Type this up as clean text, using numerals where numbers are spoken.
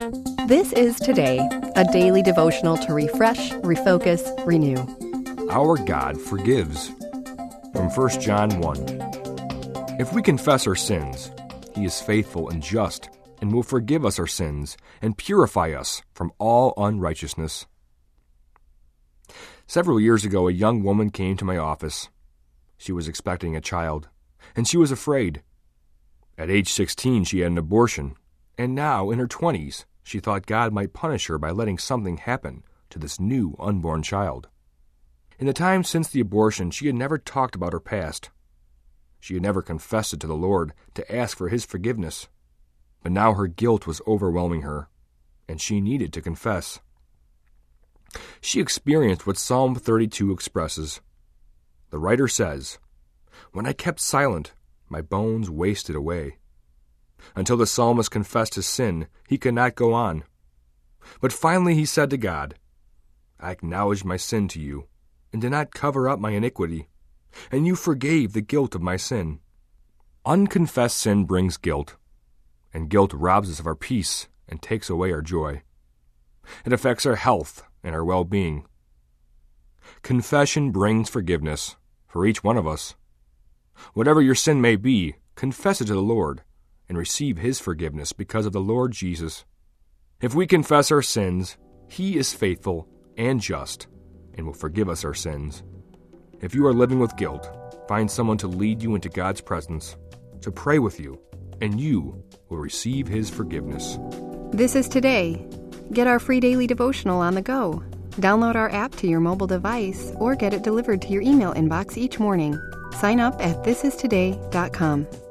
This is Today, a daily devotional to refresh, refocus, renew. Our God forgives. From 1 John 1. If we confess our sins, He is faithful and just, and will forgive us our sins and purify us from all unrighteousness. Several years ago, a young woman came to my office. She was expecting a child, and she was afraid. At age 16, she had an abortion, and now, in her 20s, she thought God might punish her by letting something happen to this new unborn child. In the time since the abortion, she had never talked about her past. She had never confessed it to the Lord to ask for His forgiveness. But now her guilt was overwhelming her, and she needed to confess. She experienced what Psalm 32 expresses. The writer says, "When I kept silent, my bones wasted away." Until the psalmist confessed his sin, he could not go on. But finally he said to God, "I acknowledged my sin to you, and did not cover up my iniquity, and you forgave the guilt of my sin." Unconfessed sin brings guilt, and guilt robs us of our peace and takes away our joy. It affects our health and our well-being. Confession brings forgiveness for each one of us. Whatever your sin may be, confess it to the Lord and receive His forgiveness because of the Lord Jesus. If we confess our sins, He is faithful and just and will forgive us our sins. If you are living with guilt, find someone to lead you into God's presence, to pray with you, and you will receive His forgiveness. This is Today. Get our free daily devotional on the go. Download our app to your mobile device or get it delivered to your email inbox each morning. Sign up at thisistoday.com.